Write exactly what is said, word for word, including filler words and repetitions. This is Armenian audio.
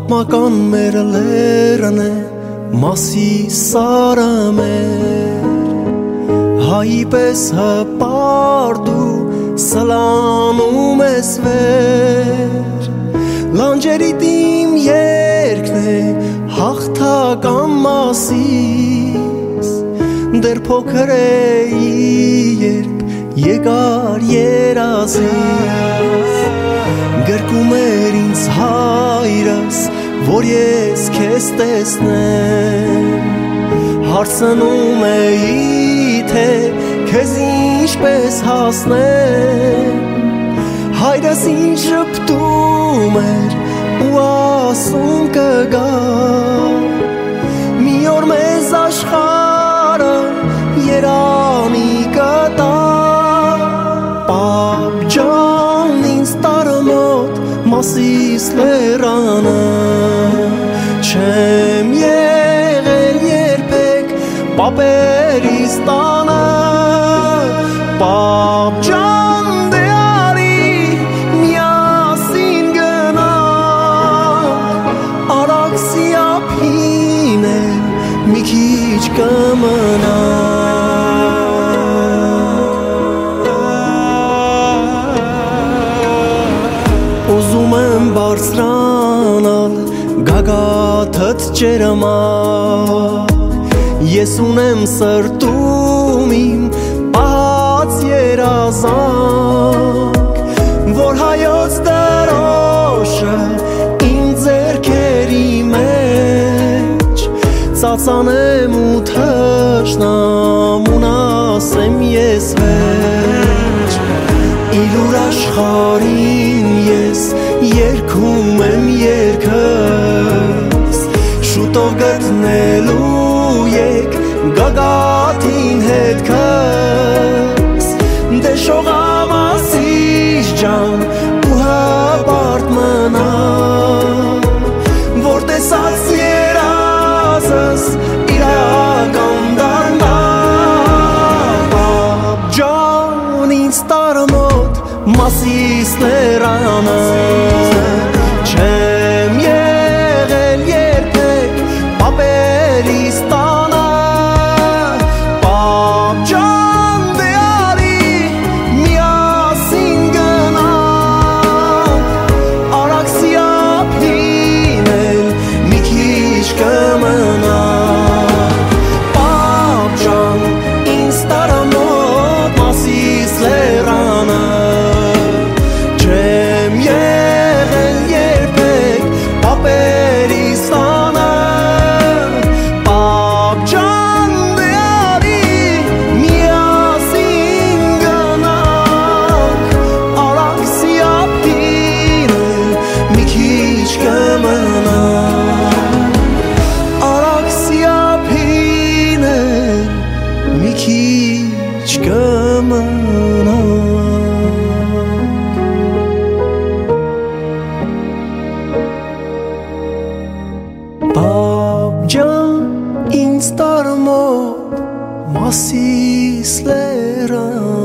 Պատմական մեր լերն է մասի սարը մեր Հայի պես հպարդու սլանում ես վեր Լանջերիտ իմ երկն է հաղթական մասիս Դեր փոքր էի երբ եկար երազիս Գրկում էր ինձ հայրս, որ ես քեզ տեսնեմ Հարցնում էի, թե քեզ ինչպես հասնեմ Հայրս ինձ շփթում էր ու ասում կգա Մի օր մեզ աշխարհը երանի կտա Պապ ջան ինձ տարը մոտ մասիս լերանը Չեմ եղել երբեք պապերիս տանը Պապ ջան դե արի միասին գնանք Արաքսի ափին էլ մի քիչ կմնանք Ուզում եմ բարձրանալ գագաթդ ջերմակ Ես ունեմ սրտում իմ պահած երազանք Որ հայոց դրոշը իմ ձեռքերի մեջ Ծածանեմ ու թշնամուն ասեմ ես վեճ Իլուր աշխարհին ես երգում եմ երգս Շուտով գտնելու եկ գագաթին հետքս Դե շողամասիս ջան ու հպարտ մնա Որ տեսած երազս իրական դառնա Պապ ջան ինձ տարը մոտ մասիս լերանը Չեմ եղել երբեք պապերիս տանը Պապ ջան դե արի միասին գնանք Արաքսի ափին էլ մի քիչ կմնանք Պապ ջան ինձ տարը մոտ մասիս լերանը Չեմ եղել երբեք պապերիս տանը Պապ ջան դե արի միասին գնանք Արաքսի ափին էլ մի քիչ կմնանք Արաքսի ափին էլ մի քիչ կմնանք Պապ ջան ինձ տարը մոտ մասիս լերան